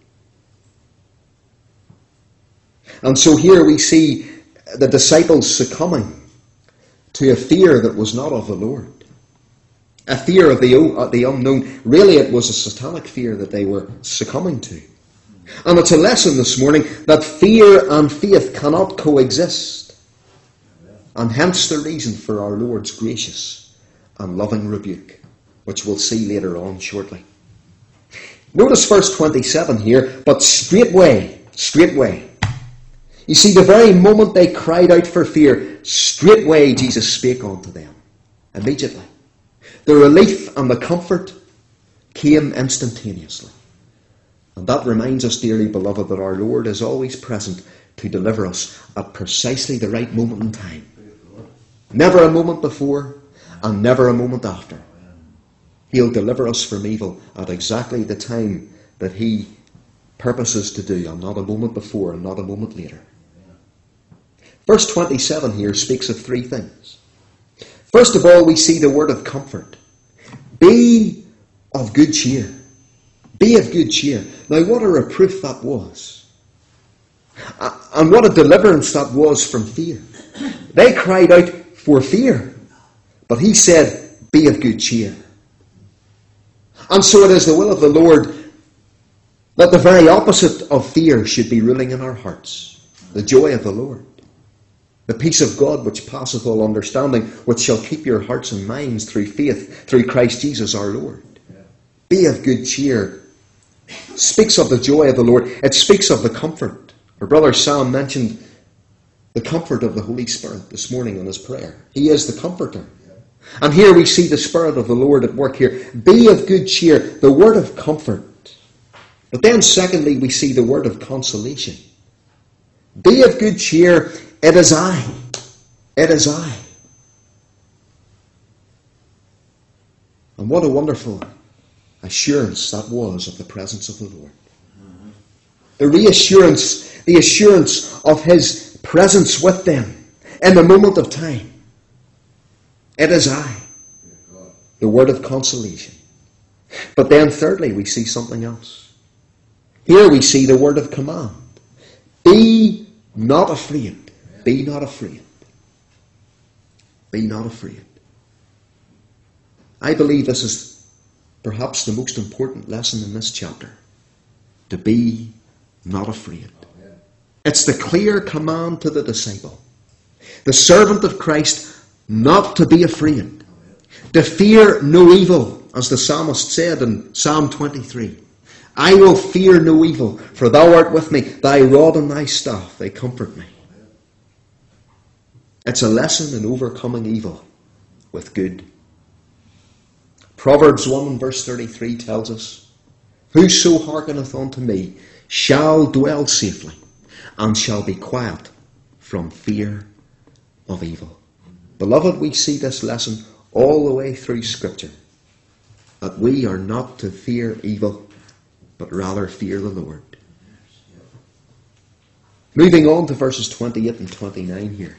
And so here we see the disciples succumbing to a fear that was not of the Lord. A fear of the, uh, the unknown. Really, it was a satanic fear that they were succumbing to. And it's a lesson this morning that fear and faith cannot coexist. And hence the reason for our Lord's gracious and loving rebuke, which we'll see later on shortly. Notice verse twenty-seven here, but straightway, straightway. You see, the very moment they cried out for fear, straightway Jesus spake unto them. Immediately. The relief and the comfort came instantaneously. And that reminds us, dearly beloved, that our Lord is always present to deliver us at precisely the right moment in time. Never a moment before and never a moment after. He'll deliver us from evil at exactly the time that He purposes to do, and not a moment before and not a moment later. Verse twenty-seven here speaks of three things. First of all, we see the word of comfort. Be of good cheer. Be of good cheer. Now, what a reproof that was. And what a deliverance that was from fear. They cried out for fear, but He said, be of good cheer. And so it is the will of the Lord that the very opposite of fear should be ruling in our hearts. The joy of the Lord. The peace of God which passeth all understanding, which shall keep your hearts and minds through faith, through Christ Jesus our Lord. Be of good cheer. Speaks of the joy of the Lord. It speaks of the comfort. Our brother Sam mentioned the comfort of the Holy Spirit this morning in his prayer. He is the comforter. And here we see the Spirit of the Lord at work here. Be of good cheer. The word of comfort. But then secondly, we see the word of consolation. Be of good cheer. It is I. It is I. And what a wonderful assurance that was of the presence of the Lord. Mm-hmm. The reassurance, the assurance of His presence with them in the moment of time. It is I. The word of consolation. But then thirdly, we see something else. Here we see the word of command. Be not afraid. Be not afraid. Be not afraid. I believe this is perhaps the most important lesson in this chapter. To be not afraid. It's the clear command to the disciple, the servant of Christ, not to be afraid. To fear no evil, as the psalmist said in Psalm twenty-three. I will fear no evil, for thou art with me. Thy rod and thy staff, they comfort me. It's a lesson in overcoming evil with good. Proverbs one verse thirty-three tells us, whoso hearkeneth unto me shall dwell safely, and shall be quiet from fear of evil. Beloved, we see this lesson all the way through Scripture, that we are not to fear evil, but rather fear the Lord. Moving on to verses twenty-eight and twenty-nine here.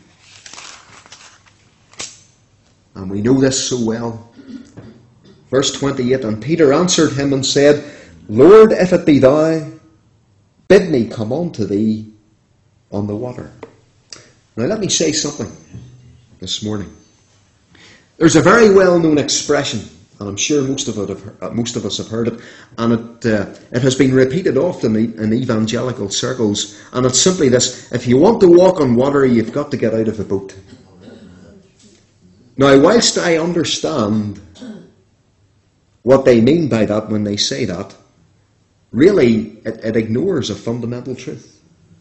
And we know this so well. Verse twenty-eight, and Peter answered him and said, Lord, if it be thou, bid me come unto thee on the water. Now let me say something this morning. There's a very well-known expression, and I'm sure most of, it have, uh, most of us have heard it, and it, uh, it has been repeated often in evangelical circles, and it's simply this: if you want to walk on water, you've got to get out of a boat. Now, whilst I understand what they mean by that when they say that, really it, it ignores a fundamental truth.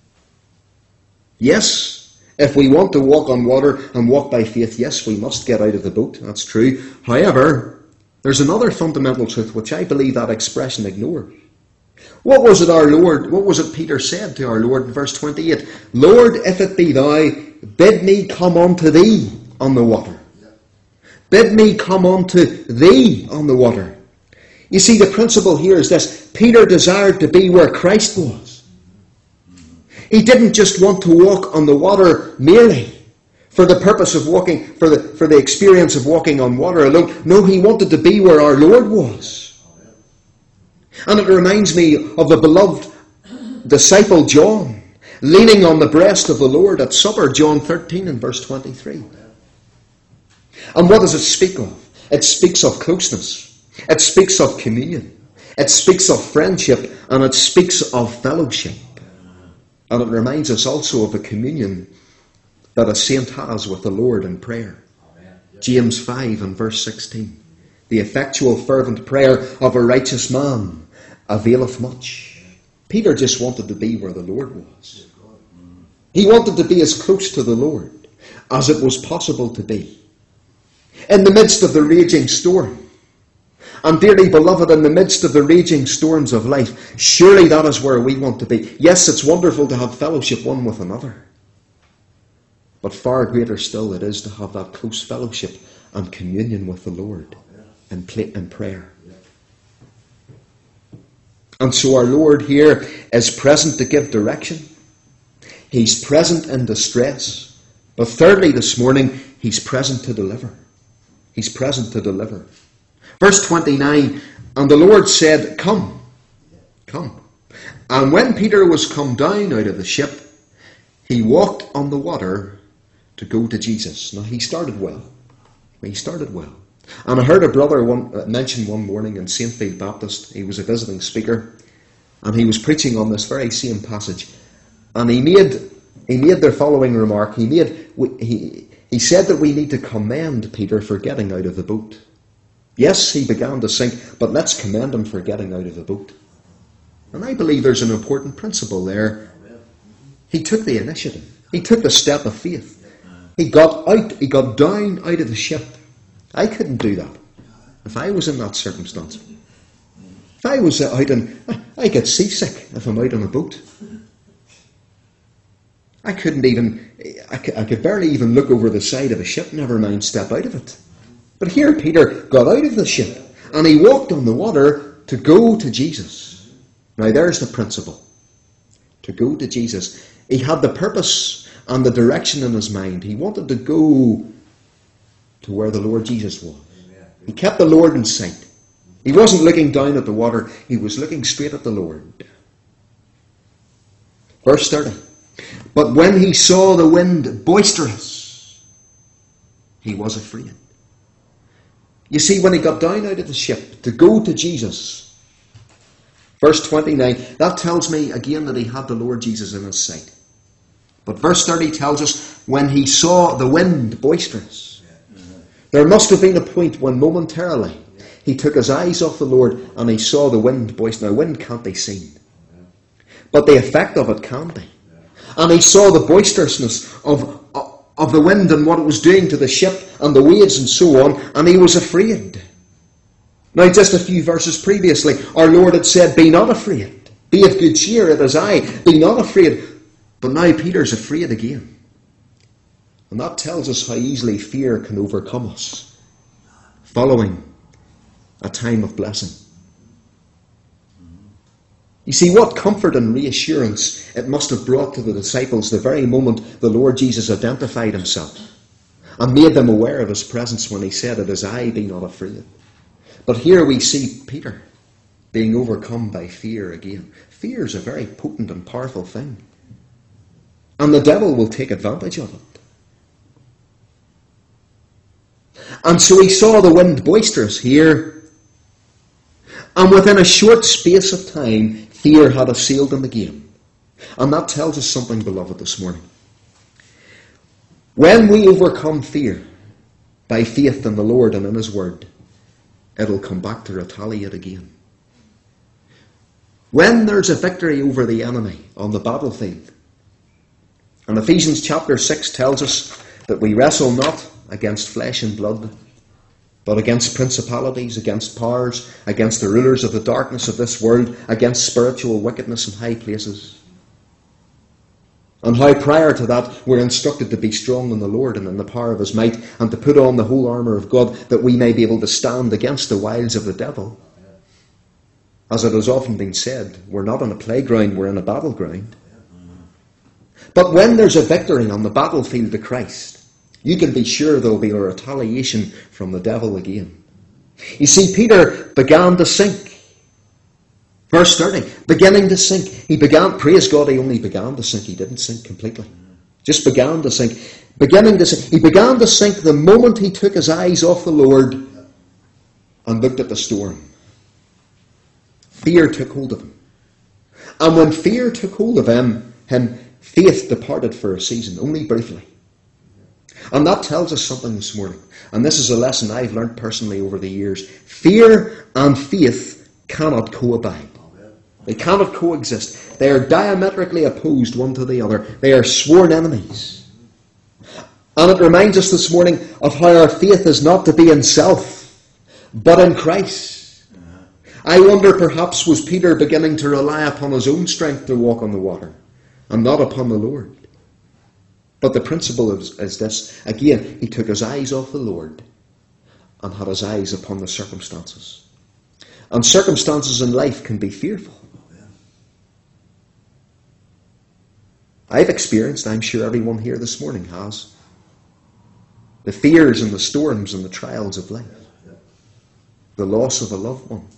Yes, if we want to walk on water and walk by faith, yes, we must get out of the boat. That's true. However, there's another fundamental truth which I believe that expression ignores. What was it our Lord, what was it Peter said to our Lord in verse twenty-eight? Lord, if it be thou, bid me come unto thee on the water. Bid me come unto thee on the water. You see, the principle here is this: Peter desired to be where Christ was. He didn't just want to walk on the water merely for the purpose of walking, for the, for the experience of walking on water alone. No, he wanted to be where our Lord was. And it reminds me of the beloved disciple John, leaning on the breast of the Lord at supper, John thirteen and verse twenty-three. And what does it speak of? It speaks of closeness. It speaks of communion. It speaks of friendship. And it speaks of fellowship. And it reminds us also of the communion that a saint has with the Lord in prayer. James five and verse sixteen. The effectual fervent prayer of a righteous man availeth much. Peter just wanted to be where the Lord was. He wanted to be as close to the Lord as it was possible to be. In the midst of the raging storm, and dearly beloved, in the midst of the raging storms of life, surely that is where we want to be. Yes, it's wonderful to have fellowship one with another, but far greater still it is to have that close fellowship and communion with the Lord in prayer. And so our Lord here is present to give direction. He's present in distress. But thirdly, this morning, He's present to deliver. He's present to deliver. Verse twenty-nine, and the Lord said, Come, come. And when Peter was come down out of the ship, he walked on the water to go to Jesus. Now, he started well. He started well. And I heard a brother one, uh, mention one morning in Saintfield Baptist. He was a visiting speaker, and he was preaching on this very same passage. And he made he made the following remark. He made he he said that we need to commend Peter for getting out of the boat. Yes, he began to sink, but let's commend him for getting out of the boat. And I believe there's an important principle there. He took the initiative. He took the step of faith. He got out. He got down out of the ship. I couldn't do that if I was in that circumstance. If I was out and I get seasick if I'm out on a boat. I couldn't even, I could, I could barely even look over the side of a ship, never mind step out of it. But here Peter got out of the ship and he walked on the water to go to Jesus. Now there's the principle. To go to Jesus. He had the purpose and the direction in his mind. He wanted to go to where the Lord Jesus was. He kept the Lord in sight. He wasn't looking down at the water. He was looking straight at the Lord. Verse thirty. But when he saw the wind boisterous, he was afraid. You see, when he got down out of the ship to go to Jesus, verse twenty-nine, that tells me again that he had the Lord Jesus in his sight. But verse thirty tells us when he saw the wind boisterous. There must have been a point when momentarily he took his eyes off the Lord and he saw the wind boisterous. Now, wind can't be seen, but the effect of it can be. And he saw the boisterousness of, of the wind and what it was doing to the ship and the waves and so on, and he was afraid. Now, just a few verses previously, our Lord had said, Be not afraid. Be of good cheer, it is I. Be not afraid. But now Peter's afraid again. And that tells us how easily fear can overcome us following a time of blessing. You see, what comfort and reassurance it must have brought to the disciples the very moment the Lord Jesus identified himself and made them aware of his presence when he said, "It is I, be not afraid." But here we see Peter being overcome by fear again. Fear is a very potent and powerful thing. And the devil will take advantage of it. And so he saw the wind boisterous here. And within a short space of time, fear had assailed him again. And that tells us something, beloved, this morning. When we overcome fear by faith in the Lord and in his word, it'll come back to retaliate again. When there's a victory over the enemy on the battlefield, and Ephesians chapter six tells us that we wrestle not against flesh and blood, but against principalities, against powers, against the rulers of the darkness of this world, against spiritual wickedness in high places. And how prior to that we're instructed to be strong in the Lord and in the power of his might, and to put on the whole armour of God, that we may be able to stand against the wiles of the devil. As it has often been said, we're not on a playground, we're in a battleground. But when there's a victory on the battlefield of Christ, you can be sure there will be a retaliation from the devil again. You see, Peter began to sink. Verse thirty, beginning to sink. He began, praise God, he only began to sink. He didn't sink completely. Just began to sink. Beginning to sink. He began to sink the moment he took his eyes off the Lord and looked at the storm. Fear took hold of him. And when fear took hold of him, him faith departed for a season, only briefly. And that tells us something this morning. And this is a lesson I've learned personally over the years. Fear and faith cannot co-abide. They cannot coexist. They are diametrically opposed one to the other. They are sworn enemies. And it reminds us this morning of how our faith is not to be in self, but in Christ. I wonder, perhaps was Peter beginning to rely upon his own strength to walk on the water and not upon the Lord? But the principle is, is this. Again, he took his eyes off the Lord and had his eyes upon the circumstances. And circumstances in life can be fearful. I've experienced, I'm sure everyone here this morning has, the fears and the storms and the trials of life. The loss of a loved one.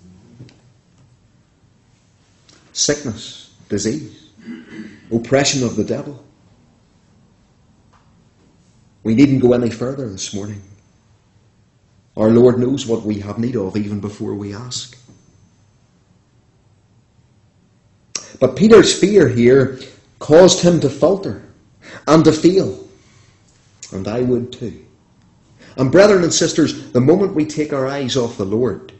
Sickness, disease, oppression of the devil. We needn't go any further this morning. Our Lord knows what we have need of even before we ask. But Peter's fear here caused him to falter and to fail. And I would too. And brethren and sisters, the moment we take our eyes off the Lord,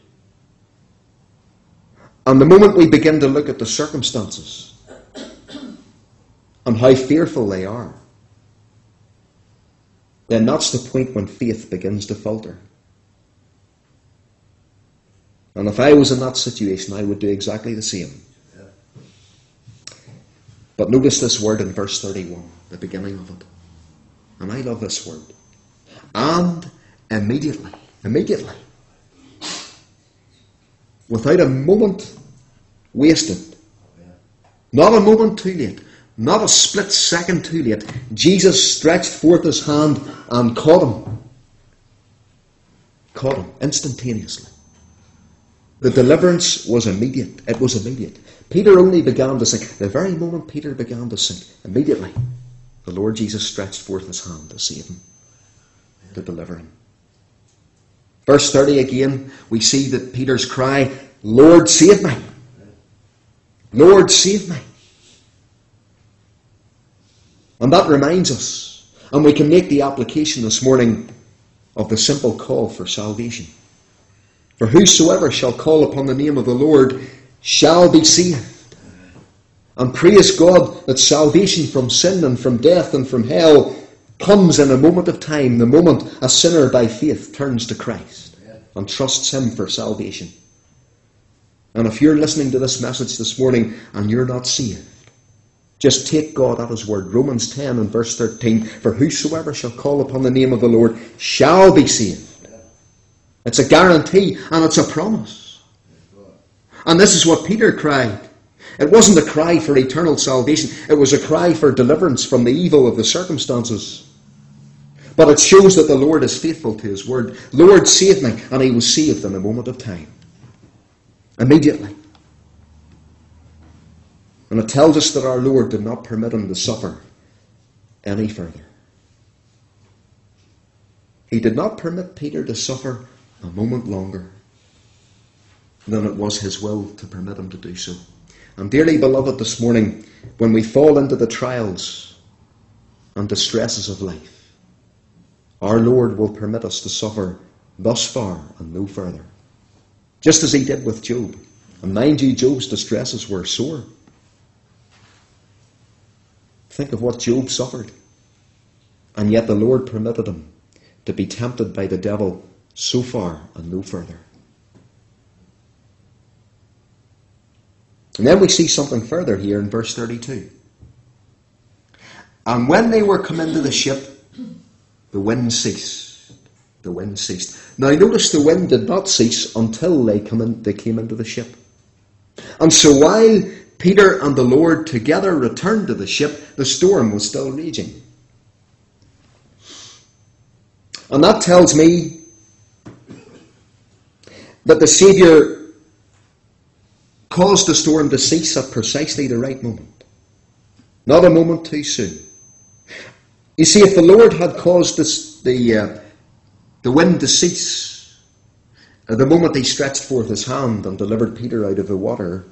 and the moment we begin to look at the circumstances and how fearful they are, then that's the point when faith begins to falter. And if I was in that situation, I would do exactly the same. But notice this word in verse thirty-one, the beginning of it. And I love this word. And immediately, immediately, without a moment wasted, not a moment too late, not a split second too late, Jesus stretched forth his hand and caught him. Caught him instantaneously. The deliverance was immediate. It was immediate. Peter only began to sink. The very moment Peter began to sink, immediately, the Lord Jesus stretched forth his hand to save him, to deliver him. Verse thirty again, we see that Peter's cry, Lord, save me. Lord, save me. And that reminds us, and we can make the application this morning of the simple call for salvation. For whosoever shall call upon the name of the Lord shall be saved. And praise God that salvation from sin and from death and from hell comes in a moment of time, the moment a sinner by faith turns to Christ and trusts him for salvation. And if you're listening to this message this morning and you're not saved, Just take God at his word. Romans ten and verse thirteen, for whosoever shall call upon the name of the Lord shall be saved. It's a guarantee and it's a promise. And this is what Peter cried. It wasn't a cry for eternal salvation. It was a cry for deliverance from the evil of the circumstances. But it shows that the Lord is faithful to his word. Lord, save me. And he was saved in a moment of time. Immediately. And it tells us that our Lord did not permit him to suffer any further. He did not permit Peter to suffer a moment longer than it was his will to permit him to do so. And dearly beloved, this morning, when we fall into the trials and distresses of life, our Lord will permit us to suffer thus far and no further. Just as he did with Job. And mind you, Job's distresses were sore. Think of what Job suffered. And yet the Lord permitted him to be tempted by the devil so far and no further. And then we see something further here in verse thirty-two. And when they were come into the ship, the wind ceased. The wind ceased. Now notice the wind did not cease until they, come in, they came into the ship. And so while Peter and the Lord together returned to the ship, the storm was still raging. And that tells me that the Saviour caused the storm to cease at precisely the right moment. Not a moment too soon. You see, if the Lord had caused this, the, uh, the wind to cease at the moment he stretched forth his hand and delivered Peter out of the water,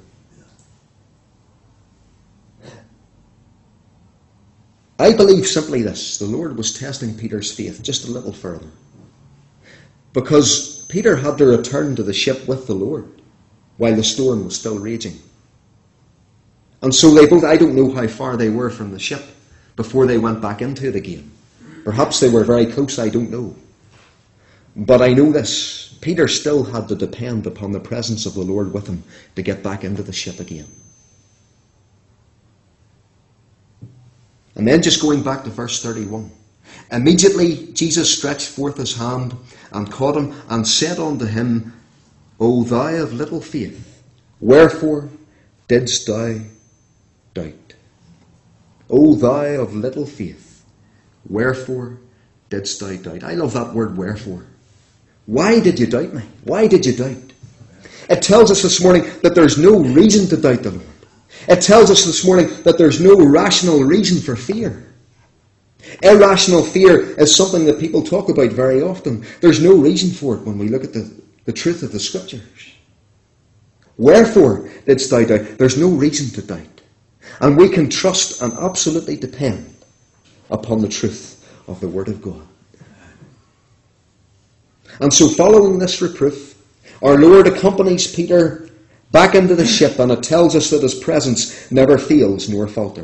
I believe simply this: the Lord was testing Peter's faith just a little further. Because Peter had to return to the ship with the Lord while the storm was still raging. And so they both, I don't know how far they were from the ship before they went back into it again. Perhaps they were very close, I don't know. But I know this: Peter still had to depend upon the presence of the Lord with him to get back into the ship again. And then just going back to verse thirty-one. Immediately Jesus stretched forth his hand and caught him and said unto him, O thou of little faith, wherefore didst thou doubt? O thou of little faith, wherefore didst thou doubt? I love that word, wherefore. Why did you doubt me? Why did you doubt? It tells us this morning that there's no reason to doubt the Lord. It tells us this morning that there's no rational reason for fear. Irrational fear is something that people talk about very often. There's no reason for it when we look at the, the truth of the Scriptures. Wherefore didst thou doubt? There's no reason to doubt. And we can trust and absolutely depend upon the truth of the Word of God. And so following this reproof, our Lord accompanies Peter back into the ship, and it tells us that his presence never fails nor falters.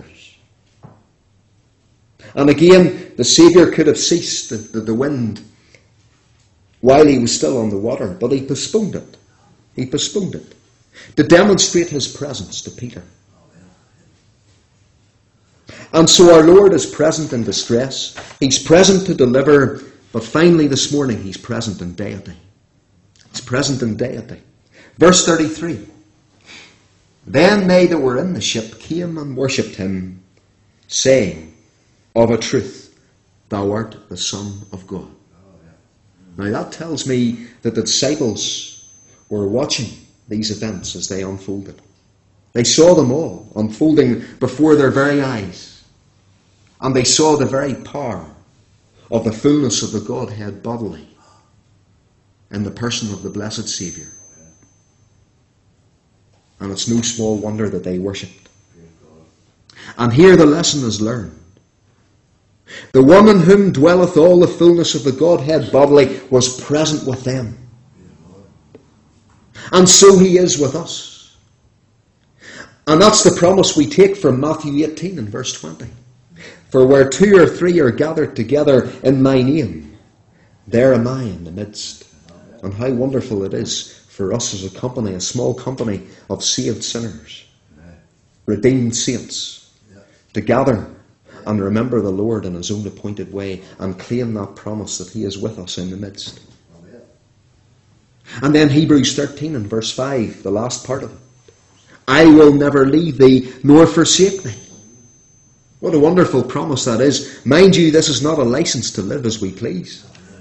And again, the Saviour could have ceased the, the, the wind while he was still on the water, but he postponed it. He postponed it to demonstrate his presence to Peter. And so our Lord is present in distress. He's present to deliver, but finally this morning he's present in deity. He's present in deity. Verse thirty-three. Then they that were in the ship came and worshipped him, saying, Of a truth, thou art the Son of God. Now that tells me that the disciples were watching these events as they unfolded. They saw them all unfolding before their very eyes. And they saw the very power of the fullness of the Godhead bodily in the person of the blessed Saviour. And it's no small wonder that they worshipped. And here the lesson is learned. The one in whom dwelleth all the fullness of the Godhead bodily was present with them. And so he is with us. And that's the promise we take from Matthew eighteen and verse twenty. For where two or three are gathered together in my name, there am I in the midst. And how wonderful it is for us as a company, a small company of saved sinners, redeemed saints, to gather and remember the Lord in his own appointed way and claim that promise that he is with us in the midst. And then Hebrews thirteen and verse five, the last part of it. I will never leave thee nor forsake thee. What a wonderful promise that is. Mind you, this is not a license to live as we please.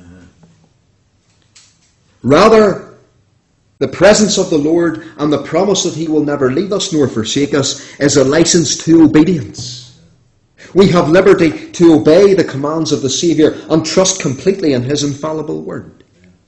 Rather, the presence of the Lord and the promise that he will never leave us nor forsake us is a license to obedience. We have liberty to obey the commands of the Saviour and trust completely in his infallible word.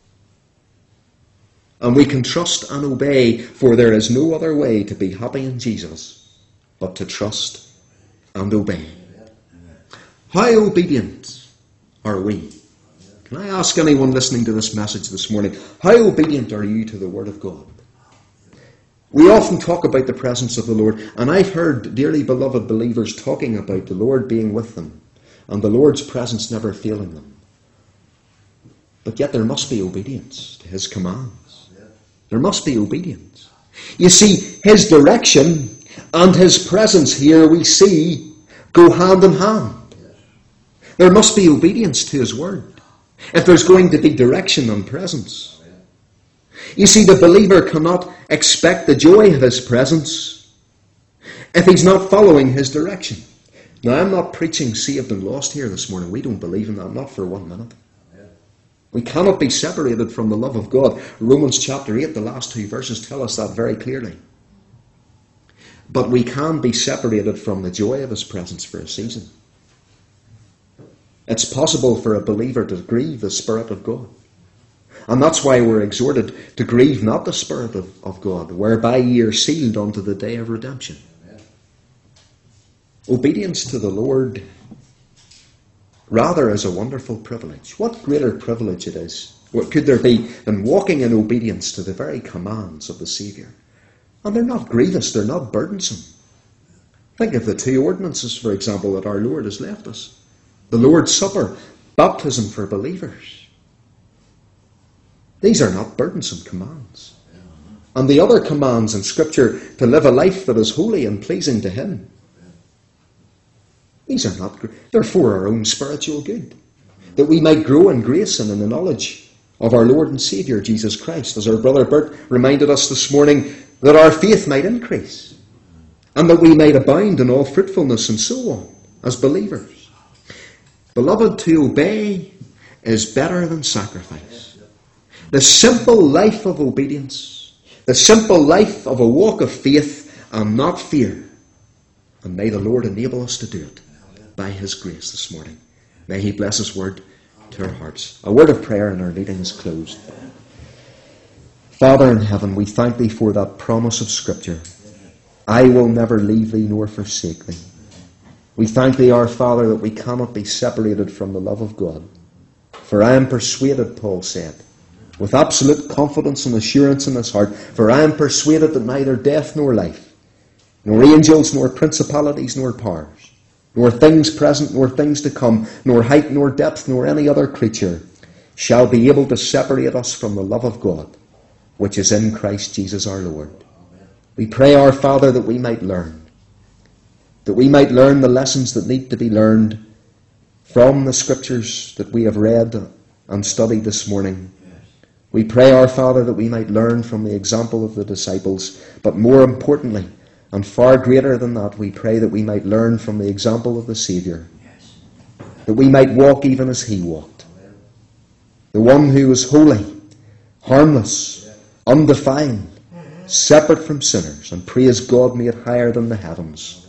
And we can trust and obey, for there is no other way to be happy in Jesus but to trust and obey. How obedient are we? Can I ask anyone listening to this message this morning, how obedient are you to the Word of God? We often talk about the presence of the Lord, and I've heard dearly beloved believers talking about the Lord being with them and the Lord's presence never failing them. But yet there must be obedience to his commands. There must be obedience. You see, his direction and his presence here we see go hand in hand. There must be obedience to his word if there's going to be direction and presence. You see, the believer cannot expect the joy of his presence if he's not following his direction. Now, I'm not preaching saved and lost here this morning. We don't believe in that, not for one minute. We cannot be separated from the love of God. Romans chapter eight, the last two verses tell us that very clearly. But we can be separated from the joy of his presence for a season. It's possible for a believer to grieve the Spirit of God. And that's why we're exhorted to grieve not the Spirit of, of God, whereby ye are sealed unto the day of redemption. Amen. Obedience to the Lord rather is a wonderful privilege. What greater privilege it is, what could there be, than walking in obedience to the very commands of the Saviour? And they're not grievous, they're not burdensome. Think of the two ordinances, for example, that our Lord has left us. The Lord's Supper, baptism for believers. These are not burdensome commands. And the other commands in Scripture to live a life that is holy and pleasing to him. These are not, they're for our own spiritual good. That we might grow in grace and in the knowledge of our Lord and Saviour, Jesus Christ. As our brother Bert reminded us this morning, that our faith might increase. And that we might abound in all fruitfulness and so on, as believers. Beloved, to obey is better than sacrifice. The simple life of obedience, the simple life of a walk of faith and not fear. And may the Lord enable us to do it by his grace this morning. May he bless his word to our hearts. A word of prayer and our meeting is closed. Father in heaven, we thank thee for that promise of Scripture. I will never leave thee nor forsake thee. We thank thee, our Father, that we cannot be separated from the love of God. For I am persuaded, Paul said, with absolute confidence and assurance in his heart, for I am persuaded that neither death nor life, nor angels, nor principalities, nor powers, nor things present, nor things to come, nor height, nor depth, nor any other creature, shall be able to separate us from the love of God, which is in Christ Jesus our Lord. We pray, our Father, that we might learn, that we might learn the lessons that need to be learned from the Scriptures that we have read and studied this morning. We pray, our Father, that we might learn from the example of the disciples, but more importantly, and far greater than that, we pray that we might learn from the example of the Saviour, that we might walk even as he walked. The one who was holy, harmless, undefiled, separate from sinners, and praise God made higher than the heavens.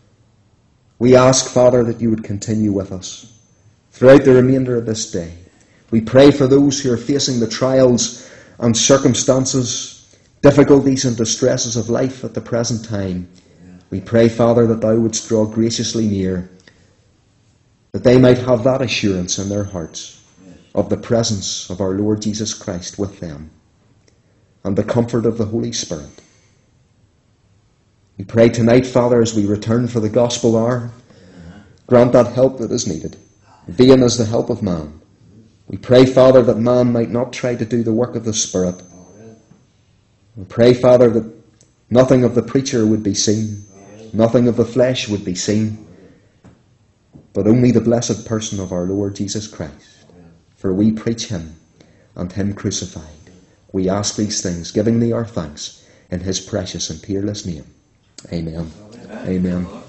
We ask, Father, that you would continue with us throughout the remainder of this day. We pray for those who are facing the trials and circumstances, difficulties and distresses of life at the present time. We pray, Father, that thou wouldst draw graciously near, that they might have that assurance in their hearts of the presence of our Lord Jesus Christ with them and the comfort of the Holy Spirit. We pray tonight, Father, as we return for the gospel hour, grant that help that is needed, vain as the help of man. We pray, Father, that man might not try to do the work of the Spirit. We pray, Father, that nothing of the preacher would be seen, nothing of the flesh would be seen, but only the blessed person of our Lord Jesus Christ. For we preach him and him crucified. We ask these things, giving thee our thanks in his precious and peerless name. Amen. Amen. Amen.